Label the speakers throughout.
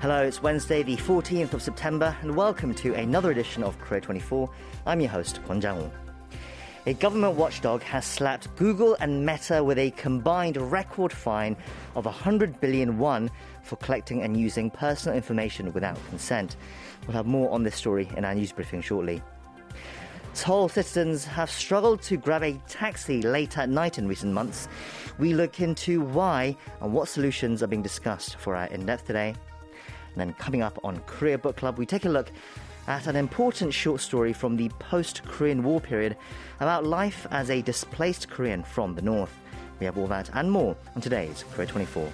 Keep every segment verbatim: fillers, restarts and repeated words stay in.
Speaker 1: Hello, it's Wednesday, the fourteenth of September, and welcome to another edition of Korea twenty-four. I'm your host, Kwon Jang-woo. A government watchdog has slapped Google and Meta with a combined record fine of one hundred billion won for collecting and using personal information without consent. We'll have more on this story in our news briefing shortly. Seoul citizens have struggled to grab a taxi late at night in recent months. We look into why and what solutions are being discussed for our in-depth today. And then coming up on Korea Book Club, we take a look at an important short story from the post-Korean War period about life as a displaced Korean from the north. We have all that and more on today's Korea twenty-four.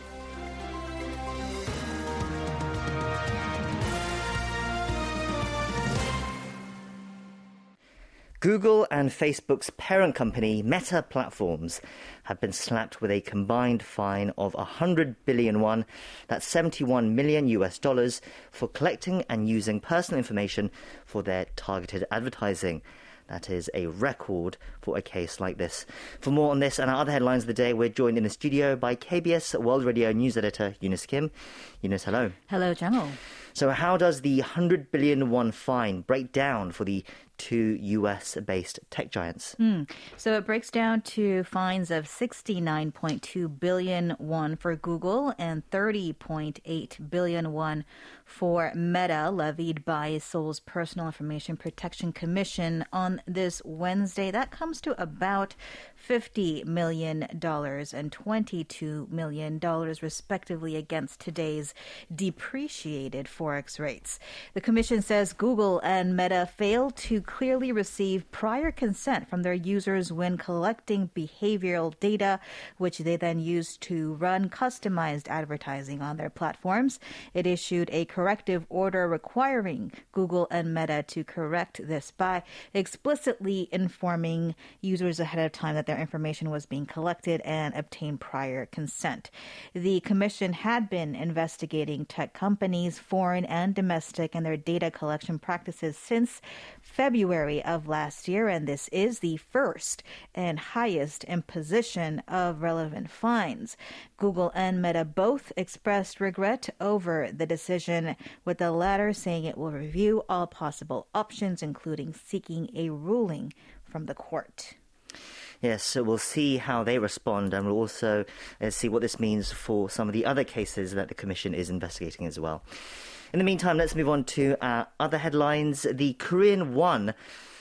Speaker 1: Google and Facebook's parent company, Meta Platforms, have been slapped with a combined fine of one hundred billion won, that's seventy-one million U S dollars, for collecting and using personal information for their targeted advertising. That is a record for a case like this. For more on this and our other headlines of the day, we're joined in the studio by K B S World Radio News Editor Eunice Kim. Eunice, hello.
Speaker 2: Hello, Jang-woo.
Speaker 1: So how does the one hundred billion won fine break down for the two U S-based tech giants?
Speaker 2: Mm. So it breaks down to fines of sixty-nine point two billion won for Google and thirty point eight billion won for Meta, levied by Seoul's Personal Information Protection Commission on this Wednesday. That comes to about fifty million dollars and twenty-two million dollars, respectively, against today's depreciated forex rates. The commission says Google and Meta failed to clearly receive prior consent from their users when collecting behavioral data, which they then used to run customized advertising on their platforms. It issued a corrective order requiring Google and Meta to correct this by explicitly informing users ahead of time that their information was being collected and obtained prior consent. The commission had been investigating tech companies, foreign and domestic, and their data collection practices since February of last year, and this is the first and highest imposition of relevant fines. Google and Meta both expressed regret over the decision, with the latter saying it will review all possible options, including seeking a ruling from the court.
Speaker 1: Yes, so we'll see how they respond, and we'll also uh, see what this means for some of the other cases that the Commission is investigating as well. In the meantime, let's move on to our other headlines. The Korean won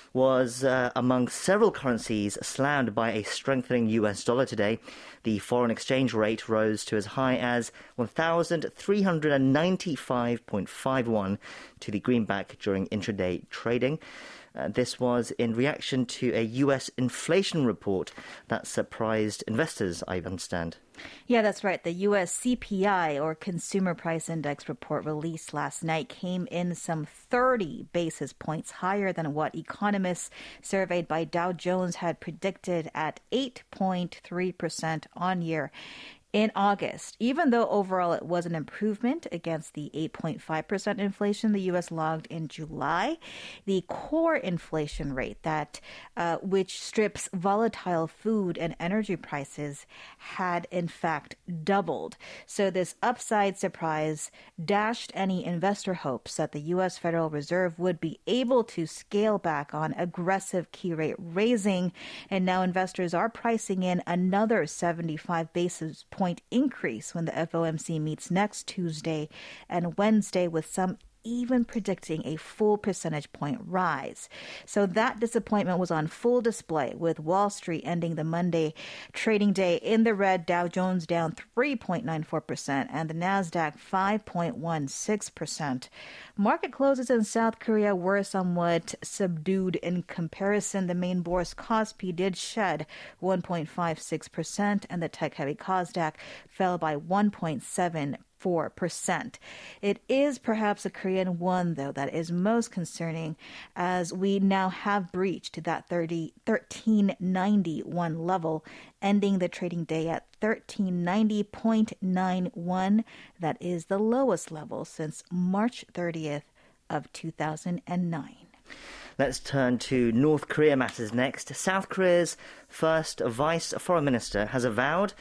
Speaker 1: was uh, among several currencies slammed by a strengthening U S dollar today. The foreign exchange rate rose to as high as one thousand three hundred ninety-five point five won to the greenback during intraday trading. Uh, this was in reaction to a U S inflation report that surprised investors, I understand.
Speaker 2: Yeah, that's right. The U S C P I, or Consumer Price Index report released last night, came in some thirty basis points higher than what economists surveyed by Dow Jones had predicted at eight point three percent on year. In August, even though overall it was an improvement against the eight point five percent inflation the U S logged in July, the core inflation rate, that uh, which strips volatile food and energy prices, had in fact doubled. So this upside surprise dashed any investor hopes that the U S Federal Reserve would be able to scale back on aggressive key rate raising, and now investors are pricing in another seventy-five basis points point increase when the F O M C meets next Tuesday and Wednesday, with some even predicting a full percentage point rise. So that disappointment was on full display, with Wall Street ending the Monday trading day in the red, Dow Jones down three point nine four percent and the Nasdaq five point one six percent. Market closes in South Korea were somewhat subdued in comparison. The main bourse Kospi did shed one point five six percent, and the tech-heavy Kosdaq fell by one point seven percent. four percent. It is perhaps a Korean won, though, that is most concerning, as we now have breached that thirteen ninety-one level, ending the trading day at thirteen ninety point nine one. That is the lowest level since March thirtieth of two thousand nine.
Speaker 1: Let's turn to North Korea matters next. South Korea's first vice foreign minister has avowed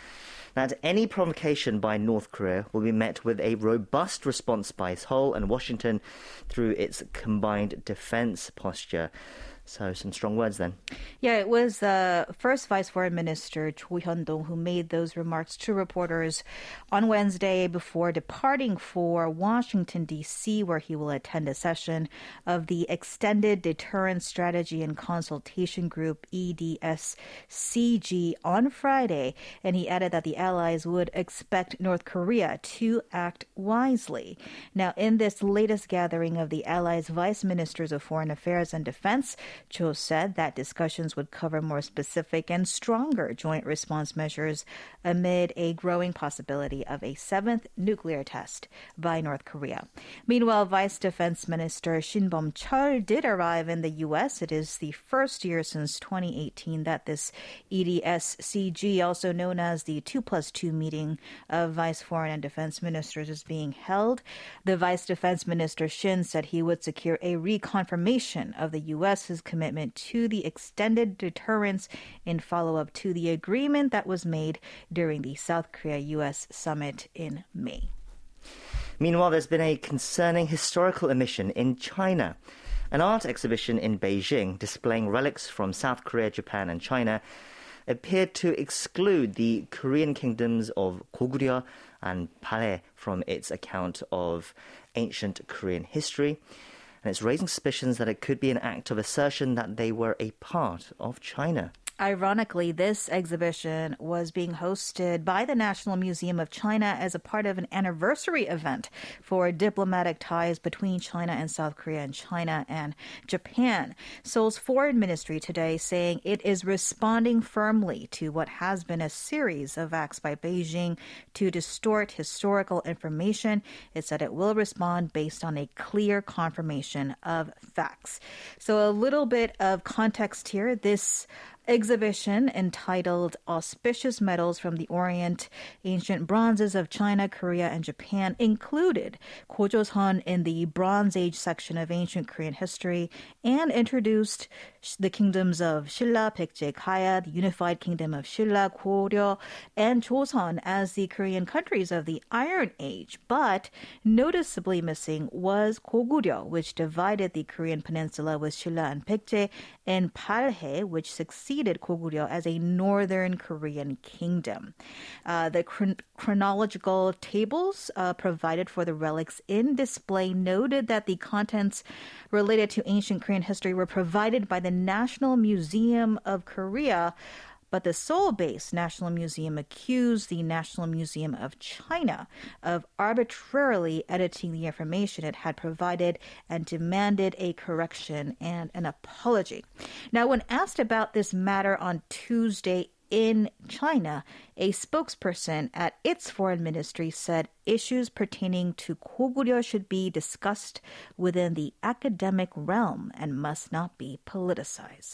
Speaker 1: that any provocation by North Korea will be met with a robust response by Seoul and Washington through its combined defense posture. So some strong words then.
Speaker 2: Yeah, it was the uh, first Vice Foreign Minister Cho Hyun-dong who made those remarks to reporters on Wednesday before departing for Washington, D C, where he will attend a session of the Extended Deterrence Strategy and Consultation Group, E D S C G, on Friday. And he added that the allies would expect North Korea to act wisely. Now, in this latest gathering of the allies' vice ministers of foreign affairs and defense, Cho said that discussions would cover more specific and stronger joint response measures amid a growing possibility of a seventh nuclear test by North Korea. Meanwhile, Vice Defense Minister Shin Bum-chul did arrive in the U S. It is the first year since twenty eighteen that this E D S C G, also known as the two plus two meeting of Vice Foreign and Defense Ministers, is being held. The Vice Defense Minister Shin said he would secure a reconfirmation of the U S's commitment to the extended deterrence in follow-up to the agreement that was made during the South Korea-U S summit in May.
Speaker 1: Meanwhile, there's been a concerning historical omission in China. An art exhibition in Beijing displaying relics from South Korea, Japan and China appeared to exclude the Korean kingdoms of Goguryeo and Balhae from its account of ancient Korean history. And it's raising suspicions that it could be an act of assertion that they were a part of China.
Speaker 2: Ironically, this exhibition was being hosted by the National Museum of China as a part of an anniversary event for diplomatic ties between China and South Korea and China and Japan. Seoul's foreign ministry today saying it is responding firmly to what has been a series of acts by Beijing to distort historical information. It said it will respond based on a clear confirmation of facts. So a little bit of context here. This exhibition entitled Auspicious Metals from the Orient, Ancient Bronzes of China, Korea, and Japan included Gojoseon in the Bronze Age section of ancient Korean history and introduced the kingdoms of Silla, Baekje, Gaya, the unified kingdom of Silla, Goryeo, and Joseon as the Korean countries of the Iron Age. But noticeably missing was Goguryeo, which divided the Korean peninsula with Silla and Baekje, and Balhae, which succeeded Goguryeo as a northern Korean kingdom. Uh, the chron- chronological tables uh, provided for the relics in display noted that the contents related to ancient Korean history were provided by the National Museum of Korea, but the Seoul-based National Museum accused the National Museum of China of arbitrarily editing the information it had provided and demanded a correction and an apology. Now, when asked about this matter on Tuesday in China, a spokesperson at its foreign ministry said issues pertaining to Goguryeo should be discussed within the academic realm and must not be politicized.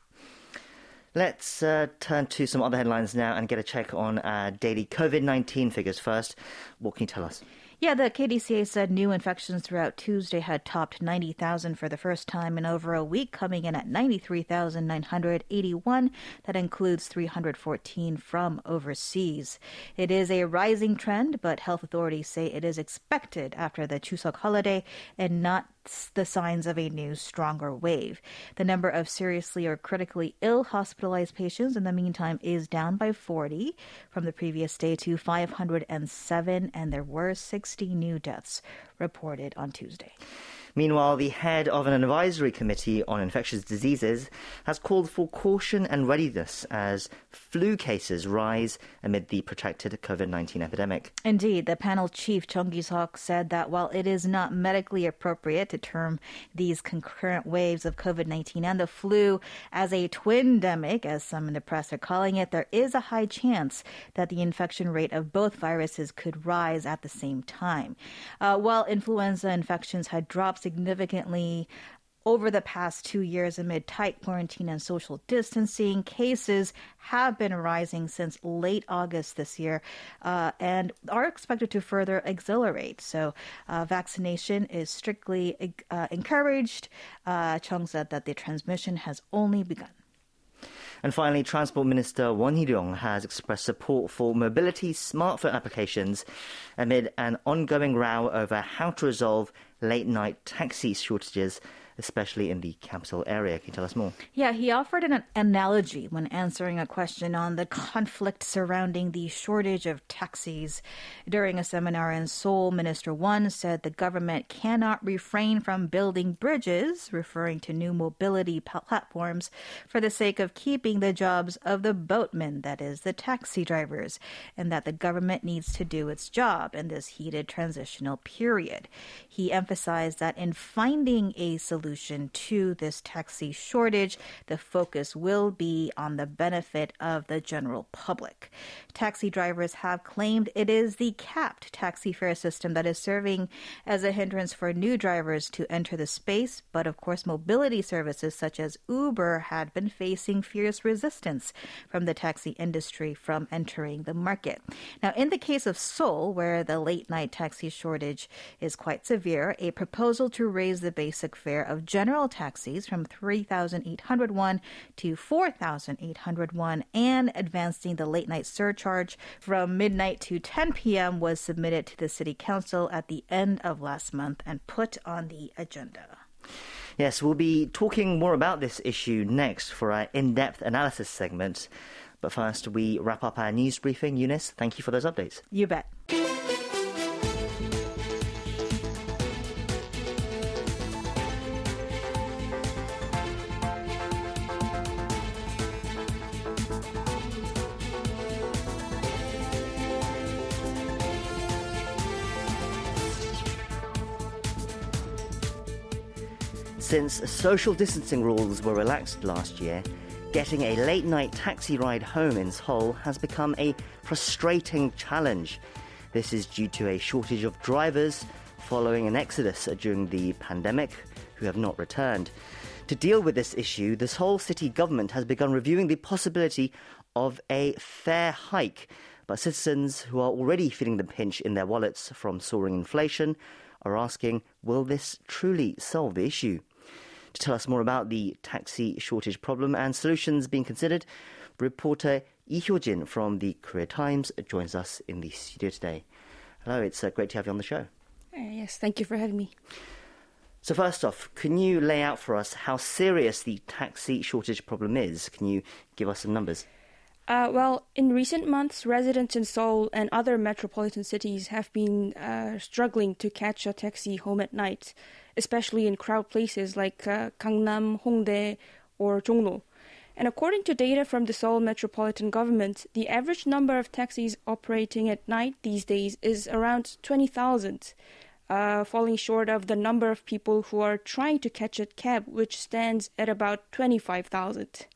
Speaker 1: Let's uh, turn to some other headlines now and get a check on uh, daily COVID nineteen figures first. What can you tell us?
Speaker 2: Yeah, the K D C A said new infections throughout Tuesday had topped ninety thousand for the first time in over a week, coming in at ninety-three thousand nine hundred eighty-one. That includes three hundred fourteen from overseas. It is a rising trend, but health authorities say it is expected after the Chuseok holiday and not the signs of a new, stronger wave. The number of seriously or critically ill hospitalized patients in the meantime is down by forty from the previous day to five hundred seven, and there were sixty new deaths reported on Tuesday.
Speaker 1: Meanwhile, the head of an advisory committee on infectious diseases has called for caution and readiness as flu cases rise amid the protracted COVID nineteen epidemic. Indeed,
Speaker 2: the panel chief Chung Ki-seok said that while it is not medically appropriate to term these concurrent waves of COVID nineteen and the flu as a twin-demic, as some in the press are calling it, there is a high chance that the infection rate of both viruses could rise at the same time. Uh, while influenza infections had dropped significantly over the past two years amid tight quarantine and social distancing, cases have been rising since late August this year uh, and are expected to further accelerate. So uh, vaccination is strictly uh, encouraged. Uh, Chung said that the transmission has only begun.
Speaker 1: And finally, Transport Minister Won Hee-ryong has expressed support for mobility smartphone applications amid an ongoing row over how to resolve late-night taxi shortages, especially in the capital area. Can you tell us more?
Speaker 2: Yeah, he offered an analogy when answering a question on the conflict surrounding the shortage of taxis. During a seminar in Seoul, Minister Won said the government cannot refrain from building bridges, referring to new mobility platforms, for the sake of keeping the jobs of the boatmen, that is, the taxi drivers, and that the government needs to do its job in this heated transitional period. He emphasized that in finding a solution to this taxi shortage, the focus will be on the benefit of the general public. Taxi drivers have claimed it is the capped taxi fare system that is serving as a hindrance for new drivers to enter the space, but of course mobility services such as Uber had been facing fierce resistance from the taxi industry from entering the market. Now, in the case of Seoul, where the late-night taxi shortage is quite severe, a proposal to raise the basic fare of of general taxis from three thousand eight hundred won to four thousand eight hundred won and advancing the late-night surcharge from midnight to ten p.m. was submitted to the City Council at the end of last month and put on the agenda.
Speaker 1: Yes, we'll be talking more about this issue next for our in-depth analysis segment. But first, we wrap up our news briefing. Eunice, thank you for those updates.
Speaker 2: You bet.
Speaker 1: Since social distancing rules were relaxed last year, getting a late-night taxi ride home in Seoul has become a frustrating challenge. This is due to a shortage of drivers following an exodus during the pandemic who have not returned. To deal with this issue, the Seoul city government has begun reviewing the possibility of a fare hike. But citizens who are already feeling the pinch in their wallets from soaring inflation are asking, will this truly solve the issue? To tell us more about the taxi shortage problem and solutions being considered, reporter Lee Hyo-jin from the Korea Times joins us in the studio today. Hello, it's uh, great to have you on the show.
Speaker 3: Uh, yes, thank you for having me.
Speaker 1: So first off, can you lay out for us how serious the taxi shortage problem is? Can you give us some numbers?
Speaker 3: Uh, well, in recent months, residents in Seoul and other metropolitan cities have been uh, struggling to catch a taxi home at night, especially in crowd places like uh, Gangnam, Hongdae, or Jongno. And according to data from the Seoul Metropolitan Government, the average number of taxis operating at night these days is around twenty thousand, uh, falling short of the number of people who are trying to catch a cab, which stands at about twenty-five thousand.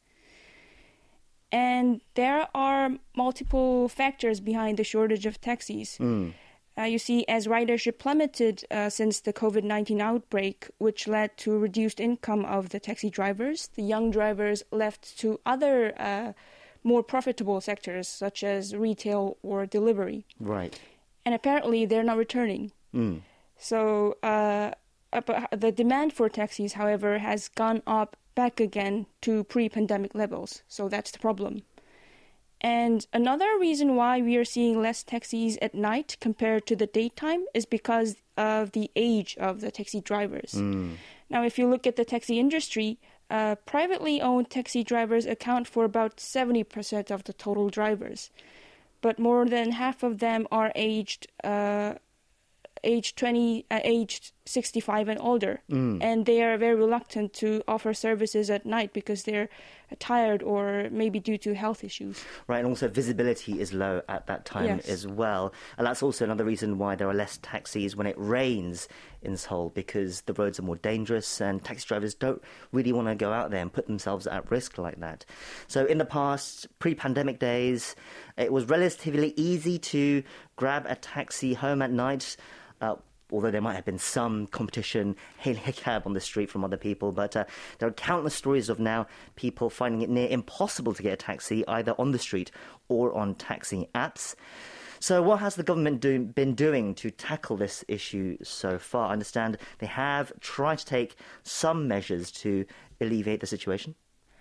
Speaker 3: And there are multiple factors behind the shortage of taxis. Mm. Uh, you see, as ridership plummeted uh, since the covid nineteen outbreak, which led to reduced income of the taxi drivers, the young drivers left to other uh, more profitable sectors, such as retail or delivery.
Speaker 1: Right.
Speaker 3: And apparently, they're not returning. Mm. So uh, the demand for taxis, however, has gone up back again to pre-pandemic levels. So that's the problem. And another reason why we are seeing less taxis at night compared to the daytime is because of the age of the taxi drivers. Mm. Now, if you look at the taxi industry, uh, privately owned taxi drivers account for about seventy percent of the total drivers. But more than half of them are aged uh, aged twenty, uh, aged sixty-five and older, mm. and they are very reluctant to offer services at night because they're tired or maybe due to health issues.
Speaker 1: Right, and also visibility is low at that time
Speaker 3: yes.
Speaker 1: as well. And that's also another reason why there are less taxis when it rains in Seoul, because the roads are more dangerous and taxi drivers don't really want to go out there and put themselves at risk like that. So in the past, pre-pandemic days, it was relatively easy to grab a taxi home at night, uh, although there might have been some competition hailing a cab on the street from other people. But uh, there are countless stories of now people finding it near impossible to get a taxi, either on the street or on taxi apps. So what has the government do, been doing to tackle this issue so far? I understand they have tried to take some measures to alleviate the situation.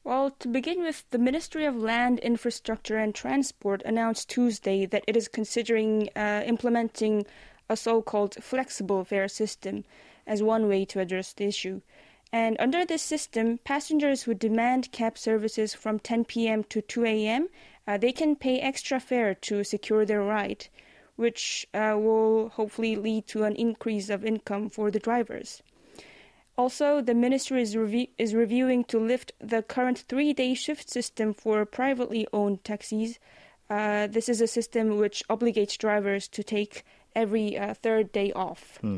Speaker 3: Well, to begin with, the Ministry of Land, Infrastructure and Transport announced Tuesday that it is considering uh, implementing a so-called flexible fare system as one way to address the issue. And under this system, passengers who demand cab services from ten p.m. to two a.m., uh, they can pay extra fare to secure their ride, which uh, will hopefully lead to an increase of income for the drivers. Also, the ministry is, revi- is reviewing to lift the current three-day shift system for privately owned taxis. Uh, this is a system which obligates drivers to take every uh, third day off.
Speaker 1: Hmm.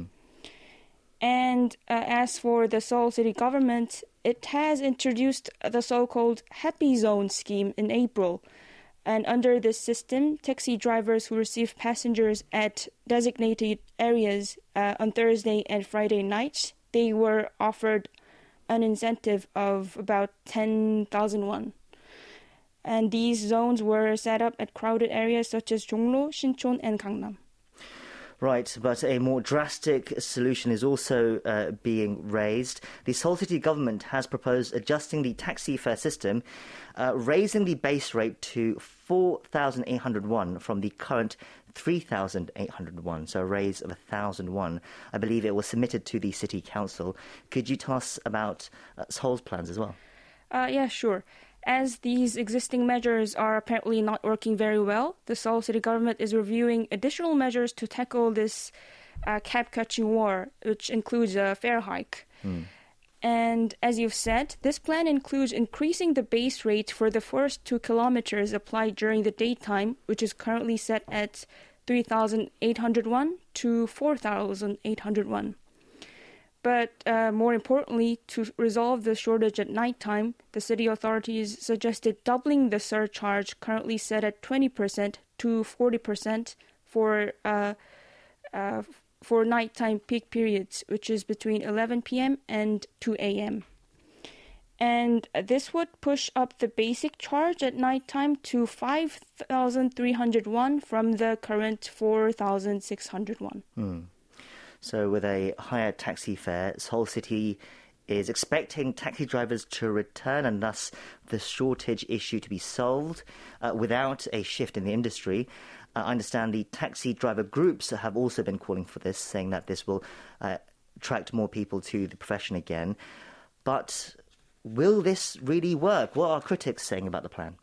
Speaker 3: And uh, as for the Seoul city government, it has introduced the so-called Happy Zone scheme in April. And under this system, taxi drivers who receive passengers at designated areas uh, on Thursday and Friday nights, they were offered an incentive of about ten thousand won. And these zones were set up at crowded areas such as Jongno, Sinchon, and Gangnam.
Speaker 1: Right, but a more drastic solution is also uh, being raised. The Seoul City government has proposed adjusting the taxi fare system, uh, raising the base rate to four thousand eight hundred won from the current three thousand eight hundred won, so a raise of one thousand won. I believe it was submitted to the City Council. Could you tell us about uh, Seoul's plans as well?
Speaker 3: Uh, yeah, sure. As these existing measures are apparently not working very well, the Seoul city government is reviewing additional measures to tackle this uh, cab-catching war, which includes a fare hike.
Speaker 1: Mm.
Speaker 3: And as you've said, this plan includes increasing the base rate for the first two kilometers applied during the daytime, which is currently set at three thousand eight hundred won to four thousand eight hundred won. But uh, more importantly, to resolve the shortage at nighttime, the city authorities suggested doubling the surcharge currently set at twenty percent to forty percent for uh, uh, for nighttime peak periods, which is between eleven p.m. and two a.m. And this would push up the basic charge at nighttime to five thousand three hundred won from the current four thousand six hundred won.
Speaker 1: Mm. So with a higher taxi fare, Seoul City is expecting taxi drivers to return and thus the shortage issue to be solved uh, without a shift in the industry. Uh, I understand the taxi driver groups have also been calling for this, saying that this will uh, attract more people to the profession again. But will this really work? What are critics saying about the plan?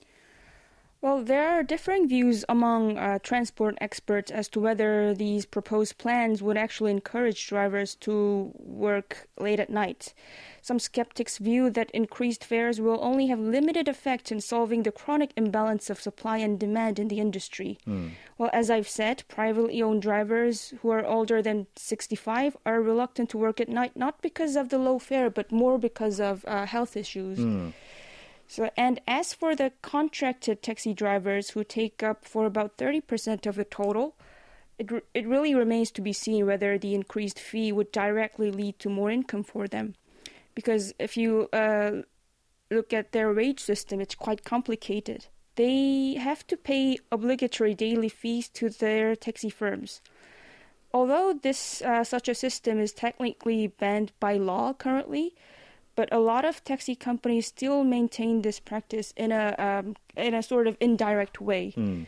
Speaker 3: Well, there are differing views among uh, transport experts as to whether these proposed plans would actually encourage drivers to work late at night. Some skeptics view that increased fares will only have limited effect in solving the chronic imbalance of supply and demand in the industry. Mm. Well, as I've said, privately owned drivers who are older than sixty-five are reluctant to work at night, not because of the low fare, but more because of uh, health issues. Mm. So, and as for the contracted taxi drivers who take up for about thirty percent of the total, it re- it really remains to be seen whether the increased fee would directly lead to more income for them. Because if you uh, look at their wage system, it's quite complicated. They have to pay obligatory daily fees to their taxi firms. Although this uh, such a system is technically banned by law currently, but a lot of taxi companies still maintain this practice in a um, in a sort of indirect way. Mm.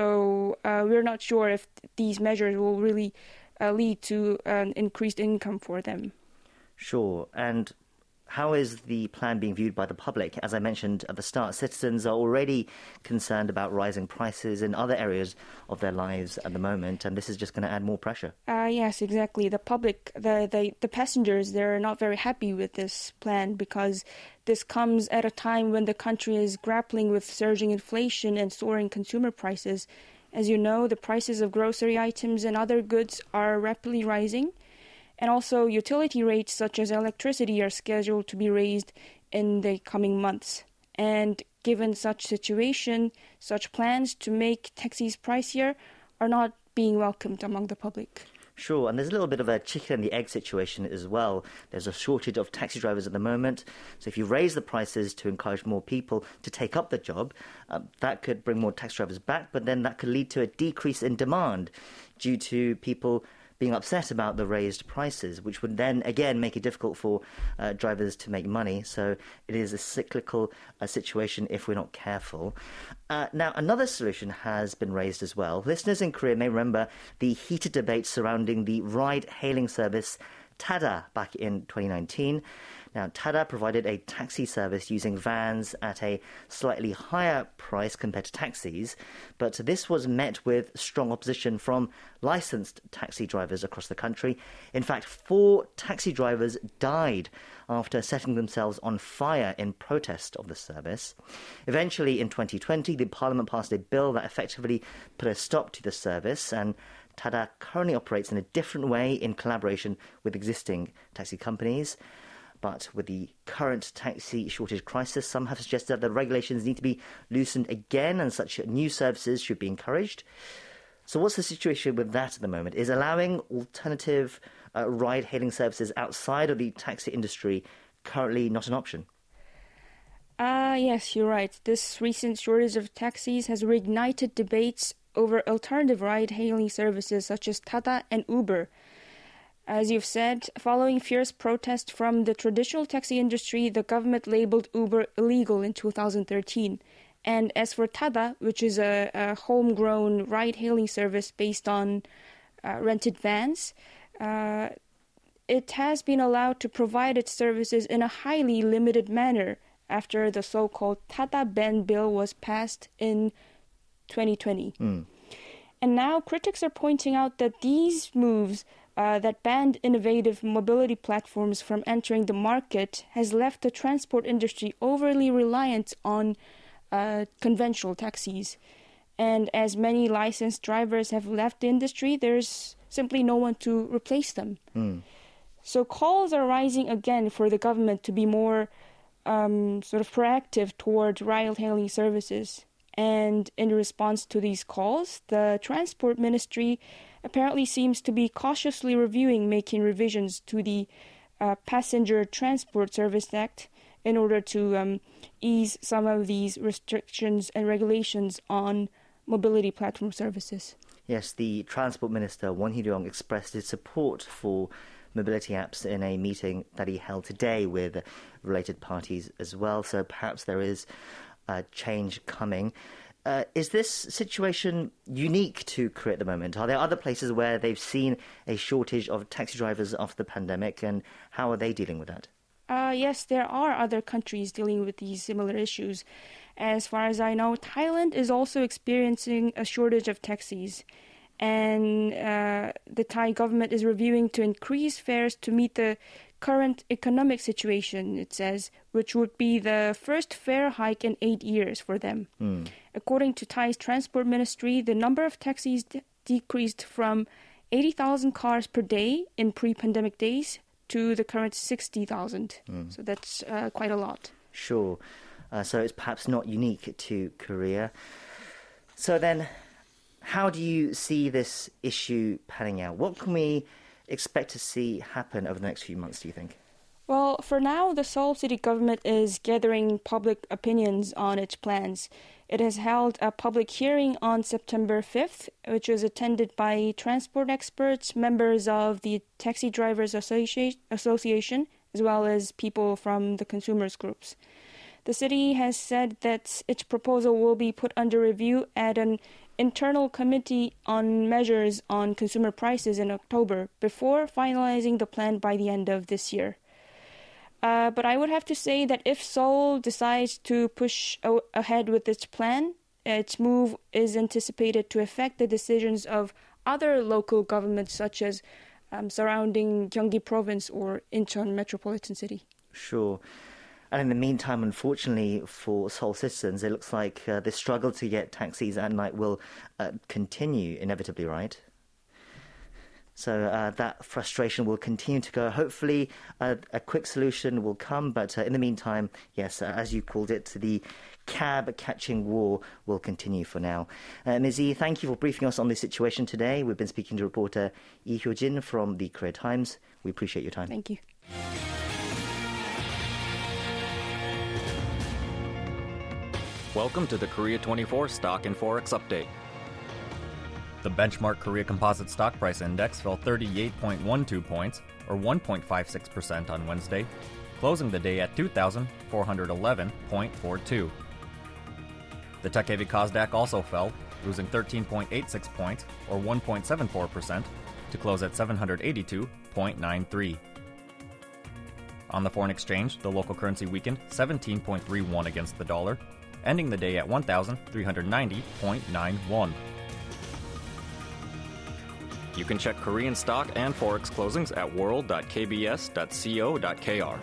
Speaker 3: So uh, we're not sure if these measures will really uh, lead to an increased income for them.
Speaker 1: Sure. And how is the plan being viewed by the public? As I mentioned at the start, citizens are already concerned about rising prices in other areas of their lives at the moment, and this is just going to add more pressure.
Speaker 3: Uh, yes, exactly. The public, the, the, the passengers, they're not very happy with this plan because this comes at a time when the country is grappling with surging inflation and soaring consumer prices. As you know, the prices of grocery items and other goods are rapidly rising. And also, utility rates such as electricity are scheduled to be raised in the coming months. And given such situation, such plans to make taxis pricier are not being welcomed among the public.
Speaker 1: Sure, and there's a little bit of a chicken and the egg situation as well. There's a shortage of taxi drivers at the moment. So if you raise the prices to encourage more people to take up the job, uh, that could bring more taxi drivers back, but then that could lead to a decrease in demand due to people being upset about the raised prices, which would then again make it difficult for uh, drivers to make money. So it is a cyclical uh, situation if we're not careful. Uh, now, another solution has been raised as well. Listeners in Korea may remember the heated debate surrounding the ride-hailing service Tada back in twenty nineteen. Now, Tada provided a taxi service using vans at a slightly higher price compared to taxis, but this was met with strong opposition from licensed taxi drivers across the country. In fact, four taxi drivers died after setting themselves on fire in protest of the service. Eventually, in twenty twenty, the Parliament passed a bill that effectively put a stop to the service, and Tada currently operates in a different way in collaboration with existing taxi companies. But with the current taxi shortage crisis, some have suggested that the regulations need to be loosened again and such new services should be encouraged. So what's the situation with that at the moment? Is allowing alternative uh, ride-hailing services outside of the taxi industry currently not an option?
Speaker 3: Uh, yes, you're right. This recent shortage of taxis has reignited debates over alternative ride-hailing services such as Tada and Uber. As you've said, following fierce protest from the traditional taxi industry, the government labeled Uber illegal in two thousand thirteen. And as for Tada, which is a, a homegrown ride-hailing service based on uh, rented vans, uh, it has been allowed to provide its services in a highly limited manner after the so-called Tada ban bill was passed in twenty twenty. Mm. And now critics are pointing out that these moves Uh, that banned innovative mobility platforms from entering the market has left the transport industry overly reliant on uh, conventional taxis. And as many licensed drivers have left the industry, there's simply no one to replace them. Mm. So calls are rising again for the government to be more um, sort of proactive toward ride-hailing services. And in response to these calls, the Transport Ministry apparently seems to be cautiously reviewing making revisions to the uh, Passenger Transport Service Act in order to um, ease some of these restrictions and regulations on mobility platform services.
Speaker 1: Yes, the Transport Minister, Won Hee-ryong, expressed his support for mobility apps in a meeting that he held today with related parties as well. So perhaps there is a change coming. Uh, is this situation unique to Korea at the moment? Are there other places where they've seen a shortage of taxi drivers after the pandemic, and how are they dealing with that?
Speaker 3: Uh, yes, there are other countries dealing with these similar issues. As far as I know, Thailand is also experiencing a shortage of taxis, and uh, the Thai government is reviewing to increase fares to meet the current economic situation, it says, which would be the first fare hike in eight years for them. Mm. According to Thai's transport ministry, the number of taxis d- decreased from eighty thousand cars per day in pre-pandemic days to the current sixty thousand. Mm. So that's uh, quite a lot.
Speaker 1: Sure. Uh, so it's perhaps not unique to Korea. So then, how do you see this issue panning out? What can we expect to see happen over the next few months, do you think?
Speaker 3: Well, for now, the Seoul city government is gathering public opinions on its plans. It has held a public hearing on September fifth, which was attended by transport experts, members of the Taxi Drivers Associ- Association, as well as people from the consumers groups. The city has said that its proposal will be put under review at an internal committee on measures on consumer prices in October before finalizing the plan by the end of this year. Uh, but I would have to say that if Seoul decides to push o- ahead with its plan, its move is anticipated to affect the decisions of other local governments such as um, surrounding Gyeonggi province or Incheon metropolitan city.
Speaker 1: Sure. And in the meantime, unfortunately for Seoul citizens, it looks like uh, the struggle to get taxis at night will uh, continue inevitably, right? So uh, that frustration will continue to go. Hopefully uh, a quick solution will come. But uh, in the meantime, yes, uh, as you called it, the cab-catching war will continue for now. Uh, Miz Yi, thank you for briefing us on this situation today. We've been speaking to reporter Lee Hyo-jin from the Korea Times. We appreciate your time.
Speaker 3: Thank you.
Speaker 4: Welcome to the Korea twenty-four Stock and Forex Update. The benchmark Korea Composite Stock Price Index fell thirty-eight point one two points, or one point five six percent on Wednesday, closing the day at two thousand four hundred eleven point four two. The tech-heavy Kosdaq also fell, losing thirteen point eight six points, or one point seven four percent, to close at seven hundred eighty-two point nine three. On the foreign exchange, the local currency weakened seventeen point three one against the dollar, ending the day at one thousand three hundred ninety point nine one. You can check Korean stock and forex closings at world dot k b s dot co dot k r.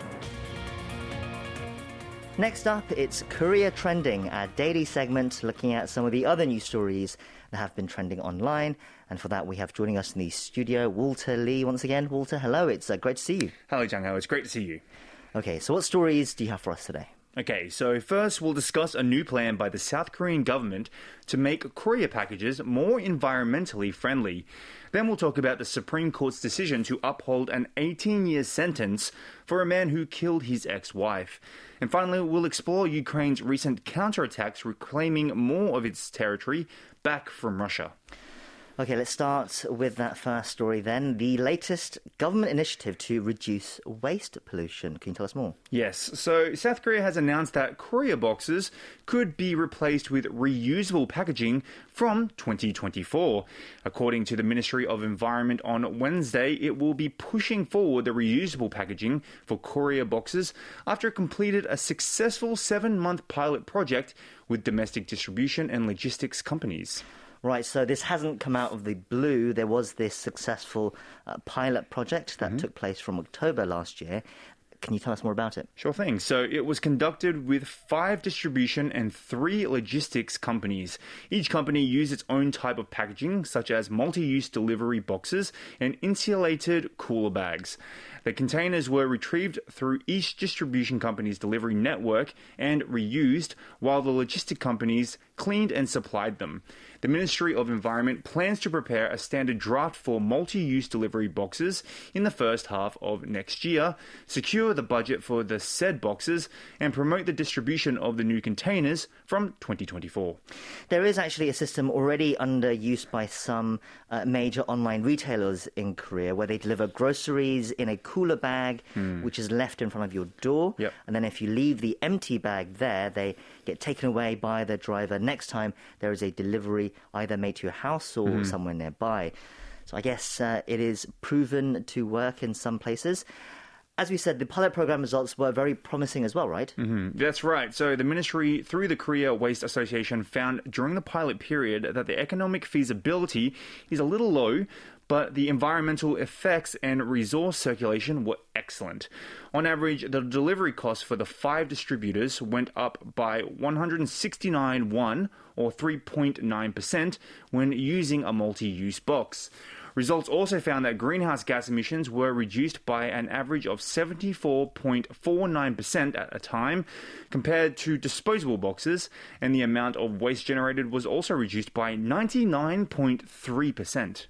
Speaker 1: Next up, it's Korea Trending, our daily segment looking at some of the other news stories that have been trending online. And for that, we have joining us in the studio, Walter Lee. Once again, Walter, hello. It's uh, great to see you.
Speaker 5: Hello, Jang Ho. It's great to see you.
Speaker 1: Okay, so what stories do you have for us today?
Speaker 5: Okay, so first we'll discuss a new plan by the South Korean government to make courier packages more environmentally friendly. Then we'll talk about the Supreme Court's decision to uphold an eighteen-year sentence for a man who killed his ex-wife. And finally, we'll explore Ukraine's recent counterattacks reclaiming more of its territory back from Russia.
Speaker 1: Okay, let's start with that first story then. The latest government initiative to reduce waste pollution. Can you tell us more?
Speaker 5: Yes. So South Korea has announced that courier boxes could be replaced with reusable packaging from twenty twenty-four. According to the Ministry of Environment on Wednesday, it will be pushing forward the reusable packaging for courier boxes after it completed a successful seven-month pilot project with domestic distribution and logistics companies.
Speaker 1: Right, so this hasn't come out of the blue. There was this successful uh, pilot project that mm-hmm. took place from October last year. Can you tell us more about it?
Speaker 5: Sure thing. So it was conducted with five distribution and three logistics companies. Each company used its own type of packaging, such as multi-use delivery boxes and insulated cooler bags. The containers were retrieved through each distribution company's delivery network and reused, while the logistic companies cleaned and supplied them. The Ministry of Environment plans to prepare a standard draft for multi-use delivery boxes in the first half of next year, secure the budget for the said boxes, and promote the distribution of the new containers from twenty twenty-four.
Speaker 1: There is actually a system already under use by some uh, major online retailers in Korea where they deliver groceries in a cooler bag, mm. which is left in front of your door.
Speaker 5: Yep.
Speaker 1: And then if you leave the empty bag there, they get taken away by the driver. Next time there is a delivery either made to your house or mm. somewhere nearby. So I guess uh, it is proven to work in some places. As we said, the pilot program results were very promising as well, right?
Speaker 5: Mm-hmm. That's right. So the ministry, through the Korea Waste Association, found during the pilot period that the economic feasibility is a little low, but the environmental effects and resource circulation were excellent. On average, the delivery cost for the five distributors went up by one hundred sixty-nine won, or three point nine percent, when using a multi-use box. Results also found that greenhouse gas emissions were reduced by an average of seventy-four point four nine percent at a time compared to disposable boxes, and the amount of waste generated was also reduced by ninety-nine point three percent.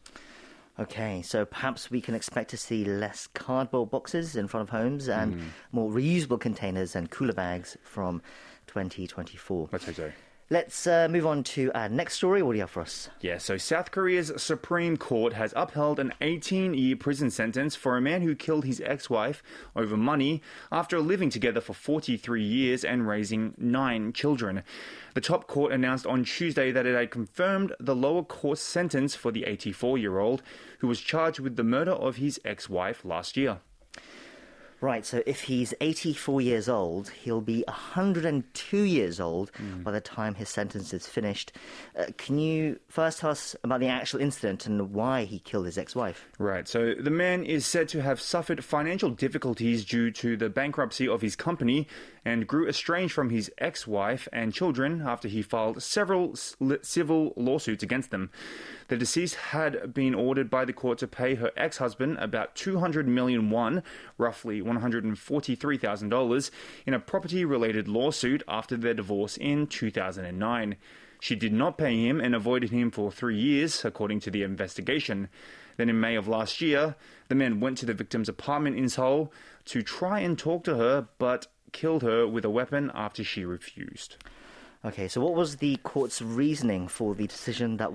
Speaker 1: Okay, so perhaps we can expect to see less cardboard boxes in front of homes and mm. more reusable containers and cooler bags from twenty twenty-four.
Speaker 5: Let's hope so.
Speaker 1: Let's uh, move on to our next story. What do you have for us?
Speaker 5: Yeah, so South Korea's Supreme Court has upheld an eighteen-year prison sentence for a man who killed his ex-wife over money after living together for forty-three years and raising nine children. The top court announced on Tuesday that it had confirmed the lower court's sentence for the eighty-four-year-old who was charged with the murder of his ex-wife last year.
Speaker 1: Right, so if he's eighty-four years old, he'll be one hundred two years old mm. by the time his sentence is finished. Uh, can you first tell us about the actual incident and why he killed his ex-wife?
Speaker 5: Right, so the man is said to have suffered financial difficulties due to the bankruptcy of his company and grew estranged from his ex-wife and children after he filed several civil lawsuits against them. The deceased had been ordered by the court to pay her ex-husband about two hundred million won, roughly one hundred forty-three thousand dollars, in a property-related lawsuit after their divorce in two thousand nine. She did not pay him and avoided him for three years, according to the investigation. Then in May of last year, the man went to the victim's apartment in Seoul to try and talk to her, but killed her with a weapon after she refused.
Speaker 1: Okay, so what was the court's reasoning for the decision that will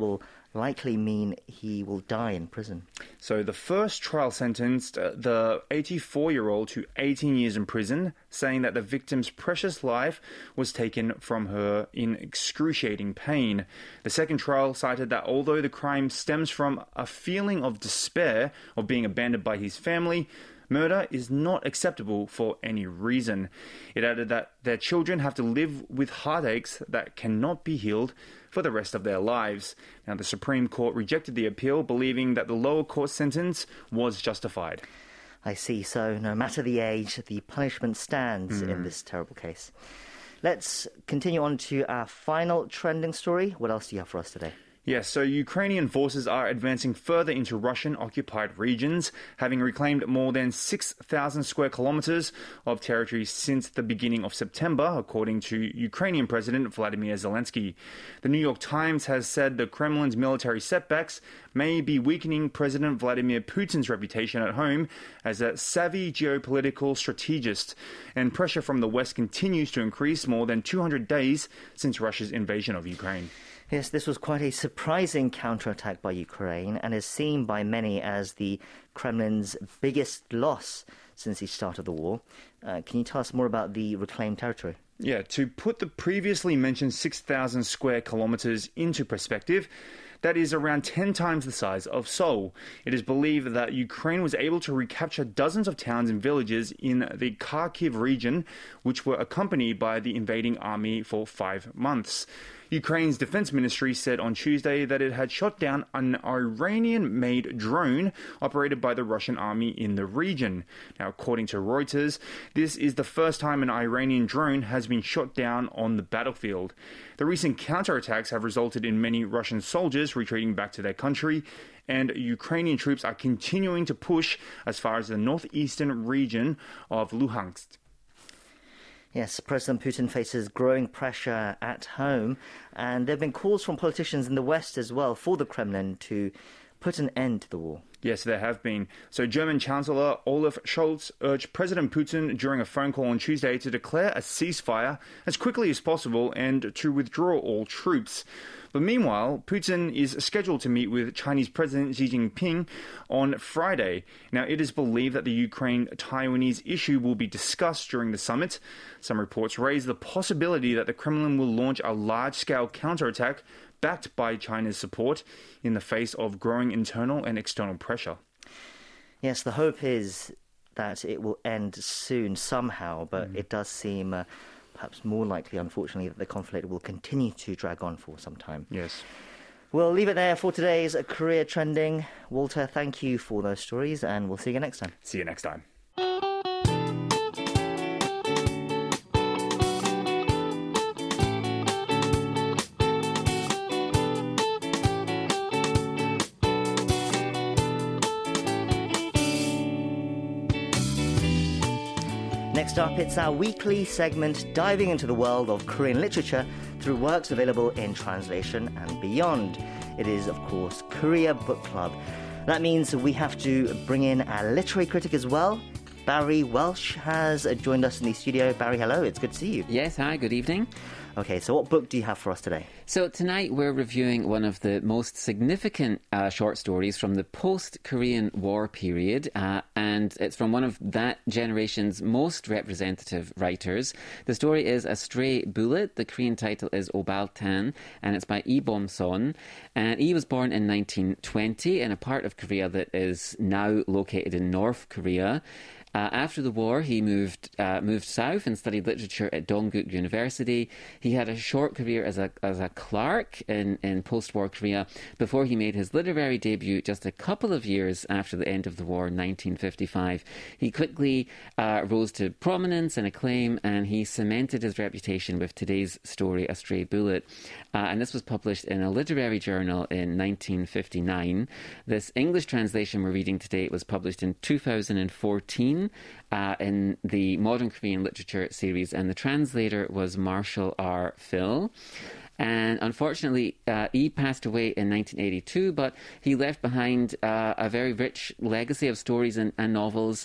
Speaker 1: likely mean he will die in prison.
Speaker 5: So the first trial sentenced uh, the eighty-four-year-old to eighteen years in prison, saying that the victim's precious life was taken from her in excruciating pain. The second trial cited that although the crime stems from a feeling of despair of being abandoned by his family, murder is not acceptable for any reason. It added that their children have to live with heartaches that cannot be healed for the rest of their lives. Now, the Supreme Court rejected the appeal, believing that the lower court sentence was justified.
Speaker 1: I see. So no matter the age, the punishment stands mm. in this terrible case. Let's continue on to our final trending story. What else do you have for us today?
Speaker 5: Yes, so Ukrainian forces are advancing further into Russian-occupied regions, having reclaimed more than six thousand square kilometers of territory since the beginning of September, according to Ukrainian President Vladimir Zelensky. The New York Times has said the Kremlin's military setbacks may be weakening President Vladimir Putin's reputation at home as a savvy geopolitical strategist, and pressure from the West continues to increase more than two hundred days since Russia's invasion of Ukraine.
Speaker 1: Yes, this was quite a surprising counterattack by Ukraine and is seen by many as the Kremlin's biggest loss since the start of the war. Uh, can you tell us more about the reclaimed territory?
Speaker 5: Yeah, to put the previously mentioned six thousand square kilometers into perspective, that is around ten times the size of Seoul. It is believed that Ukraine was able to recapture dozens of towns and villages in the Kharkiv region, which were accompanied by the invading army for five months. Ukraine's defense ministry said on Tuesday that it had shot down an Iranian-made drone operated by the Russian army in the region. Now, according to Reuters, this is the first time an Iranian drone has been shot down on the battlefield. The recent counterattacks have resulted in many Russian soldiers retreating back to their country, and Ukrainian troops are continuing to push as far as the northeastern region of Luhansk.
Speaker 1: Yes, President Putin faces growing pressure at home, and there have been calls from politicians in the West as well for the Kremlin to put an end to the war.
Speaker 5: Yes, there have been. So German Chancellor Olaf Scholz urged President Putin during a phone call on Tuesday to declare a ceasefire as quickly as possible and to withdraw all troops. But meanwhile, Putin is scheduled to meet with Chinese President Xi Jinping on Friday. Now, it is believed that the Ukraine-Taiwanese issue will be discussed during the summit. Some reports raise the possibility that the Kremlin will launch a large-scale counterattack backed by China's support in the face of growing internal and external pressure.
Speaker 1: Yes, the hope is that it will end soon somehow, but mm. it does seem uh, perhaps more likely, unfortunately, that the conflict will continue to drag on for some time.
Speaker 5: Yes.
Speaker 1: We'll leave it there for today's Korea Trending. Walter, thank you for those stories, and we'll see you next time.
Speaker 5: See you next time.
Speaker 1: Next up, it's our weekly segment diving into the world of Korean literature through works available in translation and beyond. It is, of course, Korea Book Club. That means we have to bring in our literary critic as well. Barry Welsh has joined us in the studio. Barry, hello. It's good to see you.
Speaker 6: Yes, hi. Good evening.
Speaker 1: Okay, so what book do you have for us today?
Speaker 6: So tonight we're reviewing one of the most significant uh, short stories from the post-Korean War period, uh, and it's from one of that generation's most representative writers. The story is A Stray Bullet. The Korean title is Obaltan, and it's by Lee Bom-son. And he was born in nineteen twenty in a part of Korea that is now located in North Korea. Uh, after the war, he moved uh, moved south and studied literature at Dongguk University. He had a short career as a as a clerk in, in post-war Korea before he made his literary debut just a couple of years after the end of the war in nineteen fifty-five. He quickly uh, rose to prominence and acclaim, and he cemented his reputation with today's story, A Stray Bullet. Uh, and this was published in a literary journal in nineteen fifty-nine. This English translation we're reading today was published in two thousand fourteen. Uh, in the Modern Korean Literature series, and the translator was Marshall R. Phil. And unfortunately, uh, he passed away in nineteen eighty-two, but he left behind uh, a very rich legacy of stories and, and novels.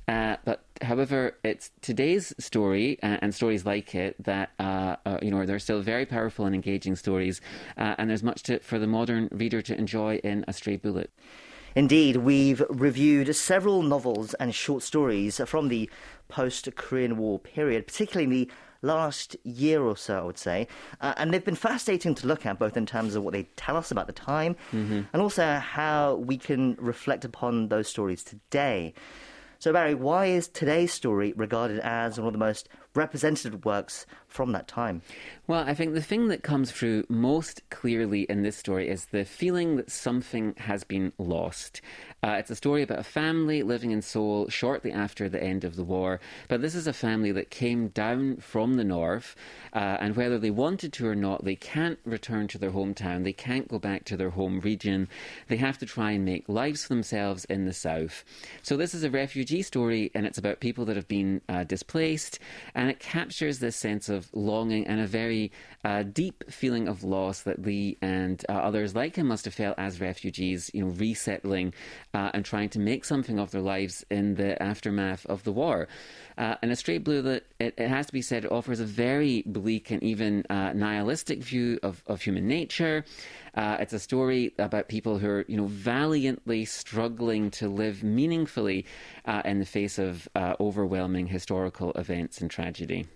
Speaker 6: Uh, but however, it's today's story uh, and stories like it that uh, uh, you know they're still very powerful and engaging stories, uh, and there's much to, for the modern reader to enjoy in A Stray Bullet.
Speaker 1: Indeed, we've reviewed several novels and short stories from the post-Korean War period, particularly in the last year or so, I would say. Uh, and they've been fascinating to look at, both in terms of what they tell us about the time mm-hmm. and also how we can reflect upon those stories today. So, Barry, why is today's story regarded as one of the most representative works from that time?
Speaker 6: Well, I think the thing that comes through most clearly in this story is the feeling that something has been lost. Uh, it's a story about a family living in Seoul shortly after the end of the war, but this is a family that came down from the north, uh, and whether they wanted to or not, they can't return to their hometown, they can't go back to their home region, they have to try and make lives for themselves in the south. So this is a refugee story, and it's about people that have been uh, displaced, and it captures this sense of longing and a very uh, deep feeling of loss that Lee and uh, others like him must have felt as refugees, you know, resettling uh, and trying to make something of their lives in the aftermath of the war. Uh, and A Stray Bullet, it, it has to be said, it offers a very bleak and even uh, nihilistic view of, of human nature. Uh, it's a story about people who are, you know, valiantly struggling to live meaningfully uh, in the face of uh, overwhelming historical events and tragedy.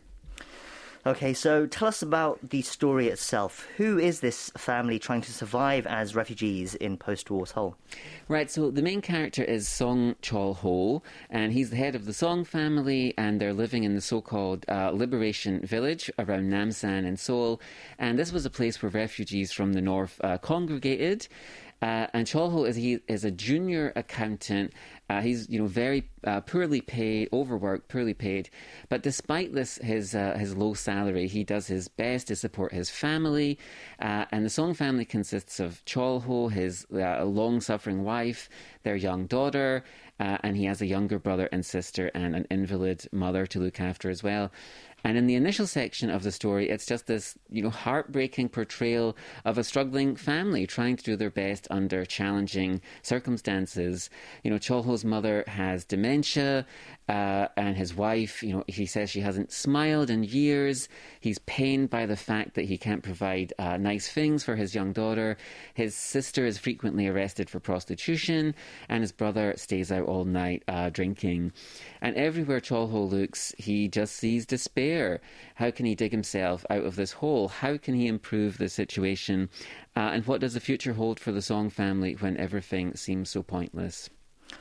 Speaker 1: Okay, so tell us about the story itself. Who is this family trying to survive as refugees in post-war Seoul?
Speaker 6: Right, so the main character is Song Chol-ho, and he's the head of the Song family, and they're living in the so-called uh, Liberation Village around Namsan in Seoul. And this was a place where refugees from the north uh, congregated. Uh, and Chol-ho is he is a junior accountant. Uh, he's you know very uh, poorly paid, overworked, poorly paid. But despite this, his uh, his low salary, he does his best to support his family. Uh, and the Song family consists of Chol-ho, his uh, long-suffering wife, their young daughter, uh, and he has a younger brother and sister and an invalid mother to look after as well. And in the initial section of the story, it's just this, you know, heartbreaking portrayal of a struggling family trying to do their best under challenging circumstances. You know, Chol-ho's mother has dementia, uh, and his wife, you know, he says she hasn't smiled in years. He's pained by the fact that he can't provide uh, nice things for his young daughter. His sister is frequently arrested for prostitution, and his brother stays out all night uh, drinking. And everywhere Chol-ho looks, he just sees despair. How can he dig himself out of this hole? How can he improve the situation? Uh, and what does the future hold for the Song family when everything seems so pointless?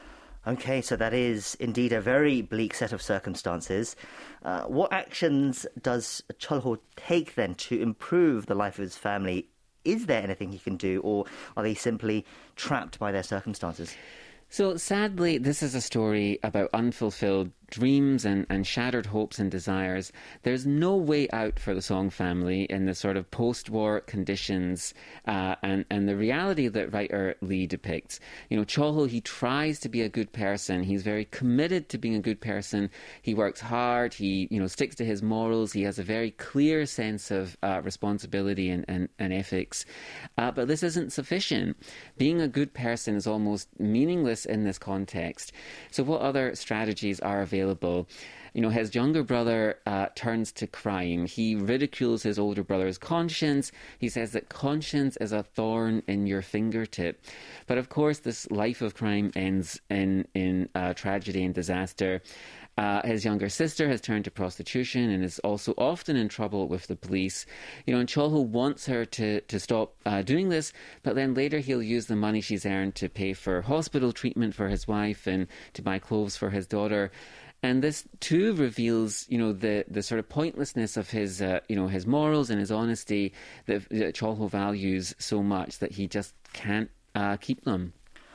Speaker 1: Okay, so that is indeed a very bleak set of circumstances. Uh, what actions does Chol-ho take then to improve the life of his family? Is there anything he can do, or are they simply trapped by their circumstances?
Speaker 6: So sadly, this is a story about unfulfilled dreams and, and shattered hopes and desires. There's no way out for the Song family in the sort of post-war conditions uh, and, and the reality that writer Lee depicts. You know, Chol-ho, he tries to be a good person. He's very committed to being a good person. He works hard. He, you know, sticks to his morals. He has a very clear sense of uh, responsibility and, and, and ethics. Uh, but this isn't sufficient. Being a good person is almost meaningless in this context. So what other strategies are available? You know, his younger brother uh, turns to crime. He ridicules his older brother's conscience. He says that conscience is a thorn in your fingertip. But of course, this life of crime ends in, in uh, tragedy and disaster. Uh, his younger sister has turned to prostitution and is also often in trouble with the police. You know, and Chol-ho wants her to, to stop uh, doing this, but then later he'll use the money she's earned to pay for hospital treatment for his wife and to buy clothes for his daughter. And this too reveals, you know, the, the sort of pointlessness of his, uh, you know, his morals and his honesty that, that Chol-ho values so much that he just can't uh, keep them.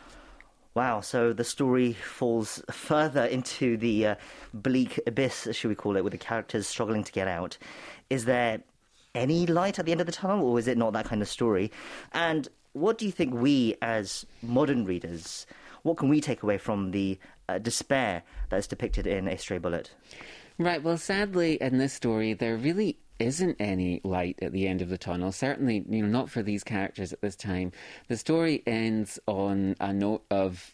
Speaker 1: Wow, so the story falls further into the uh, bleak abyss, should we call it, with the characters struggling to get out. Is there any light at the end of the tunnel, or is it not that kind of story? And what do you think we, as modern readers, what can we take away from the uh, despair that is depicted in A Stray Bullet?
Speaker 6: Right, well, sadly, in this story, there really isn't any light at the end of the tunnel. Certainly, you know, not for these characters at this time. The story ends on a note of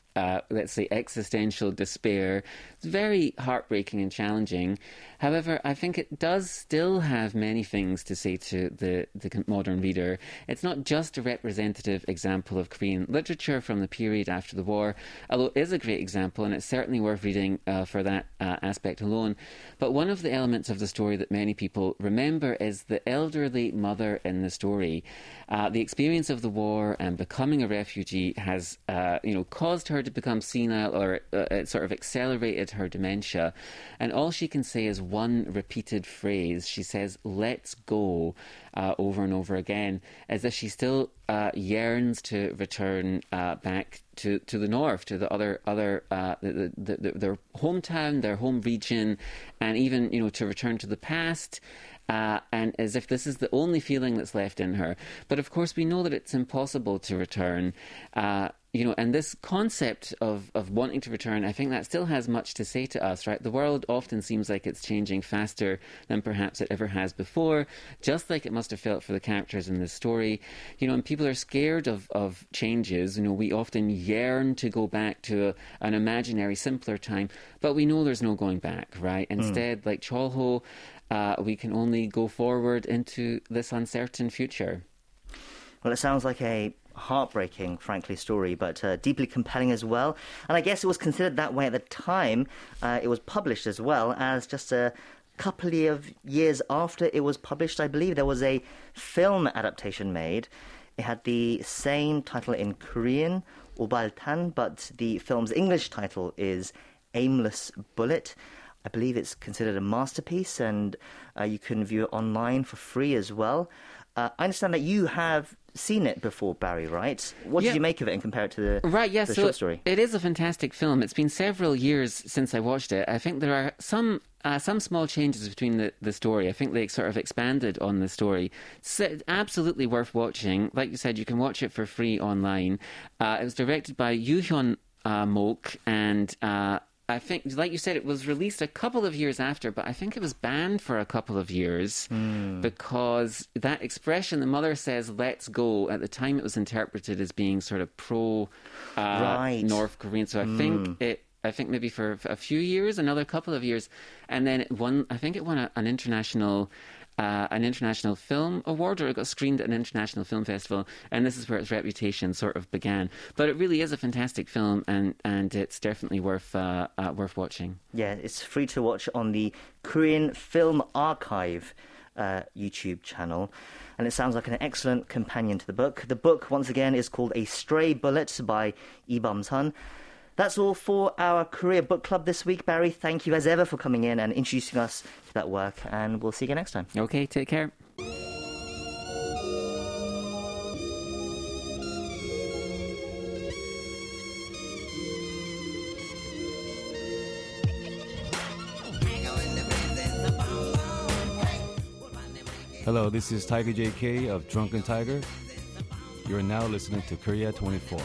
Speaker 6: uh, let's say, existential despair. It's very heartbreaking and challenging. However, I think it does still have many things to say to the, the modern reader. It's not just a representative example of Korean literature from the period after the war, although it is a great example, and it's certainly worth reading uh, for that uh, aspect alone. But one of the elements of the story that many people remember is the elderly mother in the story. Uh, the experience of the war and becoming a refugee has, uh, you know, caused her to become senile, or uh, it sort of accelerated her dementia. And all she can say is one repeated phrase. She says, "Let's go," uh, over and over again, as if she still uh, yearns to return uh, back to, to the north, to the other other uh, the, the, the, their hometown, their home region, and even, you know, to return to the past. Uh, and as if this is the only feeling that's left in her. But of course, we know that it's impossible to return. Uh, you know, and this concept of, of wanting to return, I think that still has much to say to us, right? The world often seems like it's changing faster than perhaps it ever has before, just like it must have felt for the characters in this story. You know, and people are scared of, of changes. You know, we often yearn to go back to a, an imaginary, simpler time, but we know there's no going back, right? Instead, mm. like Cholho, Uh, we can only go forward into this uncertain future.
Speaker 1: Well, it sounds like a heartbreaking, frankly, story, but uh, deeply compelling as well. And I guess it was considered that way at the time. Uh, it was published as well as just a couple of years after it was published. I believe there was a film adaptation made. It had the same title in Korean, Obaltan, but the film's English title is Aimless Bullet. I believe it's considered a masterpiece, and uh, you can view it online for free as well. Uh, I understand that you have seen it before, Barry, right? What
Speaker 6: yeah.
Speaker 1: did you make of it and compare it to the,
Speaker 6: right, yeah,
Speaker 1: the
Speaker 6: so
Speaker 1: short story?
Speaker 6: It is a fantastic film. It's been several years since I watched it. I think there are some uh, some small changes between the, the story. I think they sort of expanded on the story. It's absolutely worth watching. Like you said, you can watch it for free online. Uh, it was directed by Yoo Hyun uh, Mok, and Uh, I think, like you said, it was released a couple of years after, but I think it was banned for a couple of years mm. because that expression, the mother says, "let's go," at the time it was interpreted as being sort of pro uh,
Speaker 1: right.
Speaker 6: North Korean. So I mm. think it, I think maybe for a few years, another couple of years, and then it won, I think it won a, an international Uh, an international film award, or it got screened at an international film festival, and this is where its reputation sort of began. But it really is a fantastic film, and, and it's definitely worth uh, uh, worth watching.
Speaker 1: Yeah, it's free to watch on the Korean Film Archive uh, YouTube channel, and it sounds like an excellent companion to the book. The book, once again, is called A Stray Bullet by Lee Bum-sun. That's all for our Korea Book Club this week. Barry, thank you as ever for coming in and introducing us to that work, and we'll see you again next time.
Speaker 6: Okay, take care.
Speaker 7: Hello, this is Tiger J K of Drunken Tiger. You're now listening to Korea twenty-four.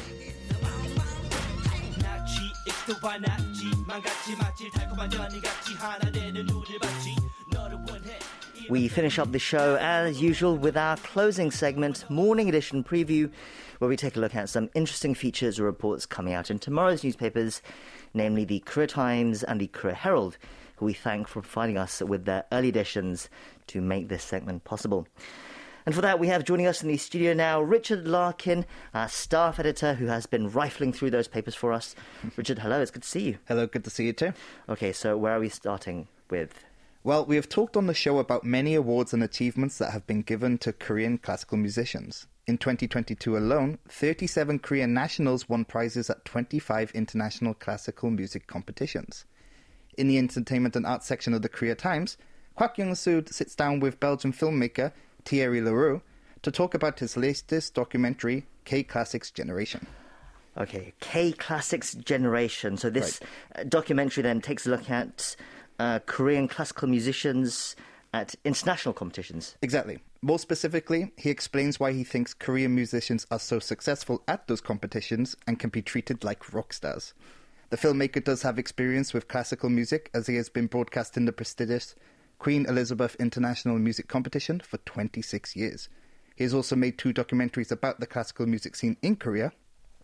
Speaker 1: We finish up the show as usual with our closing segment, Morning Edition Preview, where we take a look at some interesting features or reports coming out in tomorrow's newspapers, namely the Korea Times and the Korea Herald, who we thank for providing us with their early editions to make this segment possible. And for that, we have joining us in the studio now Richard Larkin, our staff editor, who has been rifling through those papers for us. Richard, hello, it's good to see you.
Speaker 8: Hello, good to see you too.
Speaker 1: Okay, so where are we starting with?
Speaker 8: Well, we have talked on the show about many awards and achievements that have been given to Korean classical musicians. In twenty twenty-two alone, thirty-seven Korean nationals won prizes at twenty-five international classical music competitions. In the entertainment and arts section of the Korea Times, Kwak Young-soo sits down with Belgian filmmaker Thierry Leroux to talk about his latest documentary, K-Classics Generation.
Speaker 1: Okay, K-Classics Generation. So this right. documentary then takes a look at uh, Korean classical musicians at international competitions.
Speaker 8: Exactly. More specifically, he explains why he thinks Korean musicians are so successful at those competitions and can be treated like rock stars. The filmmaker does have experience with classical music, as he has been broadcasting the prestigious Queen Elizabeth International Music Competition for twenty-six years. He has also made two documentaries about the classical music scene in Korea.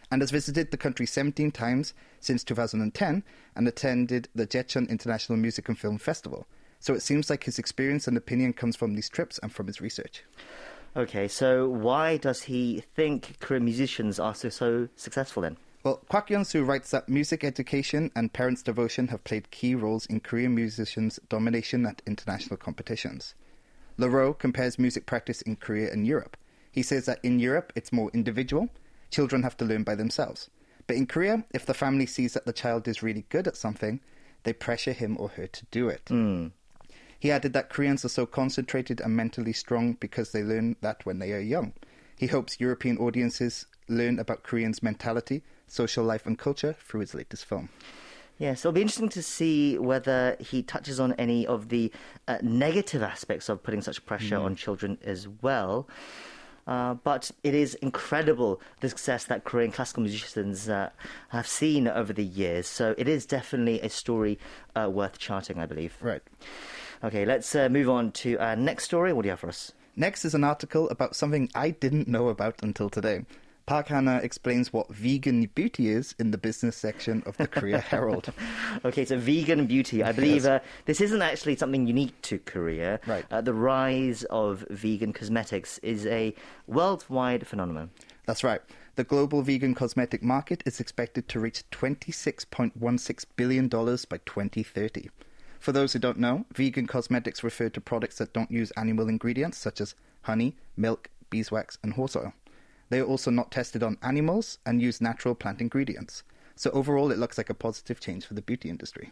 Speaker 8: and has visited the country seventeen times since two thousand ten and attended the Jecheon International Music and Film Festival. So it seems like his experience and opinion comes from these trips and from his research.
Speaker 1: Okay, so why does he think Korean musicians are so, so successful then?
Speaker 8: Well, Kwak Yeon-soo writes that music education and parents' devotion have played key roles in Korean musicians' domination at international competitions. Leroux compares music practice in Korea and Europe. He says that in Europe, it's more individual. Children have to learn by themselves. But in Korea, if the family sees that the child is really good at something, they pressure him or her to do it.
Speaker 1: Mm.
Speaker 8: He added that Koreans are so concentrated and mentally strong because they learn that when they are young. He hopes European audiences learn about Koreans' mentality, social life and culture through his latest film.
Speaker 1: Yes, it'll be interesting to see whether he touches on any of the uh, negative aspects of putting such pressure mm. on children as well. Uh, but it is incredible the success that Korean classical musicians uh, have seen over the years. So it is definitely a story uh, worth charting, I believe.
Speaker 8: Right.
Speaker 1: Okay, let's uh, move on to our next story. What do you have for us?
Speaker 8: Next is an article about something I didn't know about until today. Park Hana explains what vegan beauty is in the business section of the Korea Herald.
Speaker 1: Okay, so vegan beauty. I believe
Speaker 8: Yes.
Speaker 1: uh, this isn't actually something unique to Korea.
Speaker 8: Right.
Speaker 1: Uh, the rise of vegan cosmetics is a worldwide phenomenon.
Speaker 8: That's right. The global vegan cosmetic market is expected to reach twenty-six point one six billion dollars by twenty thirty. For those who don't know, vegan cosmetics refer to products that don't use animal ingredients such as honey, milk, beeswax, and horse oil. They are also not tested on animals and use natural plant ingredients. So overall, it looks like a positive change for the beauty industry.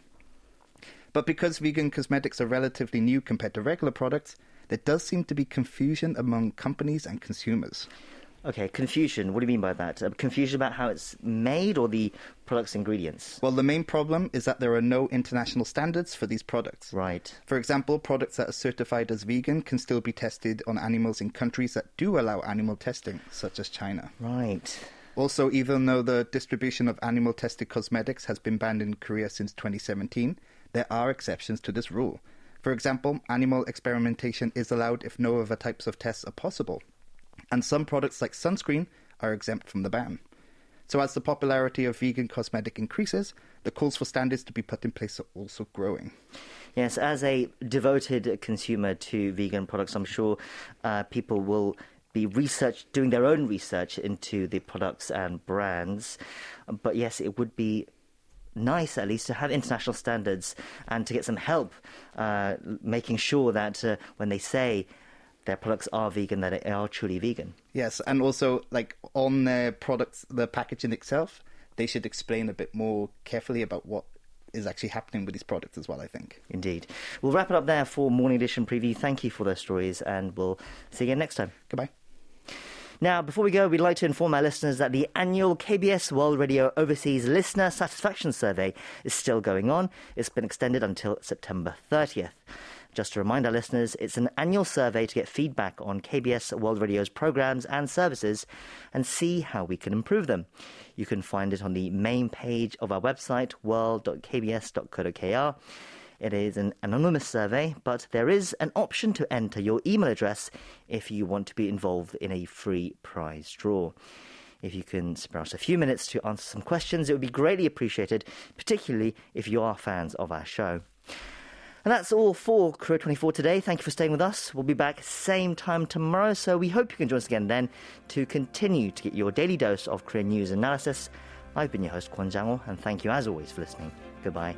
Speaker 8: But because vegan cosmetics are relatively new compared to regular products, there does seem to be confusion among companies and consumers.
Speaker 1: Okay, confusion. What do you mean by that? Uh, confusion about how it's made or the product's ingredients?
Speaker 8: Well, the main problem is that there are no international standards for these products.
Speaker 1: Right.
Speaker 8: For example, products that are certified as vegan can still be tested on animals in countries that do allow animal testing, such as China.
Speaker 1: Right.
Speaker 8: Also, even though the distribution of animal-tested cosmetics has been banned in Korea since twenty seventeen, there are exceptions to this rule. For example, animal experimentation is allowed if no other types of tests are possible. And some products like sunscreen are exempt from the ban. So as the popularity of vegan cosmetic increases, the calls for standards to be put in place are also growing.
Speaker 1: Yes, as a devoted consumer to vegan products, I'm sure uh, people will be research, doing their own research into the products and brands. But yes, it would be nice at least to have international standards and to get some help uh, making sure that uh, when they say their products are vegan, that they are truly vegan.
Speaker 8: Yes, and also, like, on their products, the packaging itself, they should explain a bit more carefully about what is actually happening with these products as well, I think.
Speaker 1: Indeed. We'll wrap it up there for Morning Edition Preview. Thank you for those stories, and we'll see you again next time.
Speaker 8: Goodbye.
Speaker 1: Now, before we go, we'd like to inform our listeners that the annual K B S World Radio Overseas Listener Satisfaction Survey is still going on. It's been extended until September thirtieth. Just to remind our listeners, it's an annual survey to get feedback on K B S World Radio's programmes and services and see how we can improve them. You can find it on the main page of our website, world dot k b s dot co dot k r. It is an anonymous survey, but there is an option to enter your email address if you want to be involved in a free prize draw. If you can spare us a few minutes to answer some questions, it would be greatly appreciated, particularly if you are fans of our show. And that's all for Korea twenty-four today. Thank you for staying with us. We'll be back same time tomorrow, so we hope you can join us again then to continue to get your daily dose of Korean news and analysis. I've been your host, Kwon Jang-ho, and thank you as always for listening. Goodbye.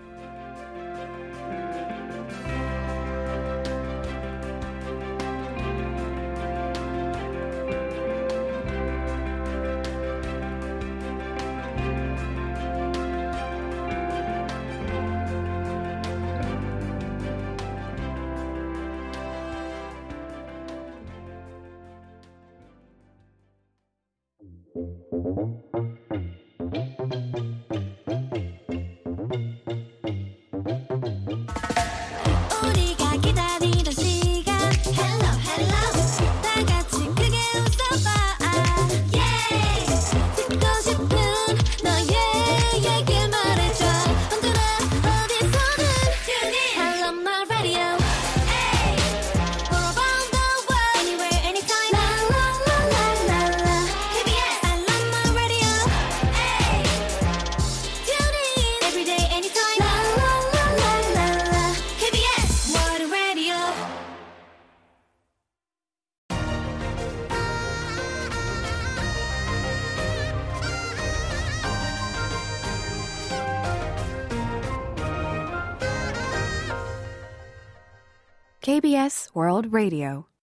Speaker 9: 우리가 기다리던 시간 Hello hello 다 같이 크게 웃어봐 Yeah 듣고 싶은 너의 얘기 말해줘 언제나 어디서든 Tune in Hello my radio Hey All around the world Anywhere anytime La la la la la la K B S I love my radio
Speaker 10: K B S World Radio.